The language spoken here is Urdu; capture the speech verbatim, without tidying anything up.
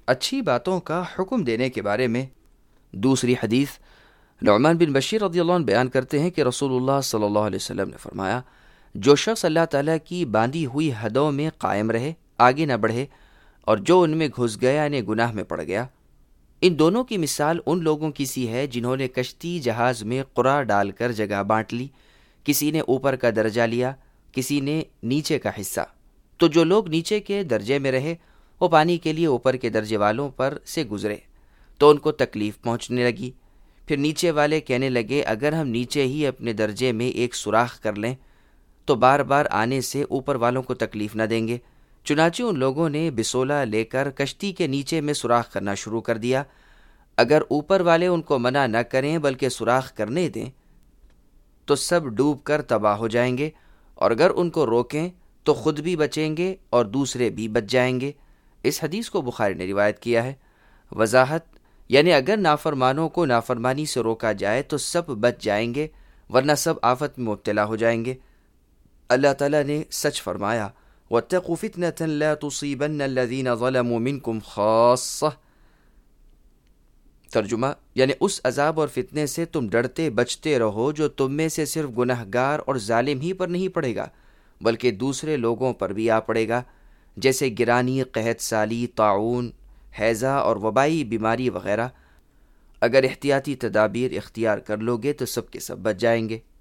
اچھی باتوں کا حکم دینے کے بارے میں۔ دوسری حدیث نعمان بن بشیر رضی اللہ عنہ بیان کرتے ہیں کہ رسول اللہ صلی اللہ علیہ وسلم نے فرمایا، جو شخص اللہ تعالیٰ کی باندھی ہوئی حدوں میں قائم رہے، آگے نہ بڑھے، اور جو ان میں گھس گیا یعنی گناہ میں پڑ گیا، ان دونوں کی مثال ان لوگوں کی سی ہے جنہوں نے کشتی جہاز میں قرع ڈال کر جگہ بانٹ لی، کسی نے اوپر کا درجہ لیا، کسی نے نیچے کا حصہ۔ تو جو لوگ نیچے کے درجے میں رہے وہ پانی کے لیے اوپر کے درجے والوں پر سے گزرے تو ان کو تکلیف پہنچنے لگی۔ پھر نیچے والے کہنے لگے، اگر ہم نیچے ہی اپنے درجے میں ایک سوراخ کر لیں تو بار بار آنے سے اوپر والوں کو تکلیف نہ دیں گے۔ چنانچہ ان لوگوں نے بسولہ لے کر کشتی کے نیچے میں سوراخ کرنا شروع کر دیا۔ اگر اوپر والے ان کو منع نہ کریں بلکہ سوراخ کرنے دیں تو سب ڈوب کر تباہ ہو جائیں گے، اور اگر ان کو روکیں تو خود بھی بچیں گے اور دوسرے بھی بچ جائیں گے۔ اس حدیث کو بخاری نے روایت کیا ہے۔ وضاحت یعنی اگر نافرمانوں کو نافرمانی سے روکا جائے تو سب بچ جائیں گے، ورنہ سب آفت میں مبتلا ہو جائیں گے۔ اللہ تعالیٰ نے سچ فرمایا، وَاتَّقُوا فِتْنَةً لَا تُصِيبَنَّ الَّذِينَ ظَلَمُوا مِنْكُمْ خَاصَّةً۔ ترجمہ یعنی اس عذاب اور فتنے سے تم ڈرتے بچتے رہو جو تم میں سے صرف گناہ گار اور ظالم ہی پر نہیں پڑے گا بلکہ دوسرے لوگوں پر بھی آ پڑے گا، جیسے گرانی، قحط سالی، طاعون، ہیضہ اور وبائی بیماری وغیرہ۔ اگر احتیاطی تدابیر اختیار کر لو گے تو سب کے سب بچ جائیں گے۔